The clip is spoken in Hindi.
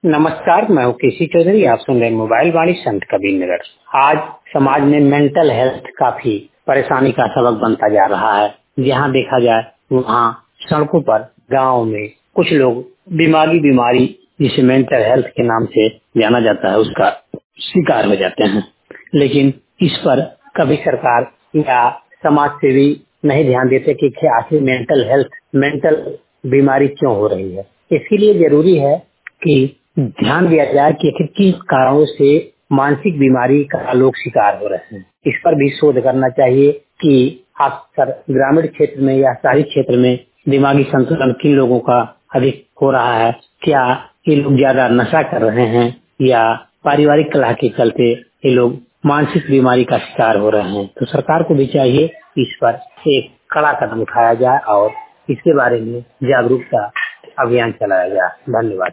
नमस्कार, मैं हूँ केसी चौधरी। आप सुन रहे हैं मोबाइल वाणी संत कबीर नगर। आज समाज में मेंटल हेल्थ काफी परेशानी का सबक बनता जा रहा है। जहाँ देखा जाए वहाँ सड़कों पर, गांव में कुछ लोग बीमारी जिसे मेंटल हेल्थ के नाम से जाना जाता है उसका शिकार हो जाते हैं। लेकिन इस पर कभी सरकार या समाज सेवी नहीं ध्यान देते कि आखिर मेंटल बीमारी क्यों हो रही है। इसके लिए जरूरी है कि ध्यान दिया जाए कि आखिर किस कारणों से मानसिक बीमारी का लोग शिकार हो रहे हैं। इस पर भी शोध करना चाहिए कि अक्सर ग्रामीण क्षेत्र में या शहरी क्षेत्र में दिमागी संतुलन किन लोगों का अधिक हो रहा है। क्या ये लोग ज्यादा नशा कर रहे हैं या पारिवारिक कलह के चलते ये लोग मानसिक बीमारी का शिकार हो रहे हैं। तो सरकार को भी चाहिए इस पर एक कड़ा कदम उठाया जाए और इसके बारे में जागरूकता अभियान चलाया जाए। धन्यवाद।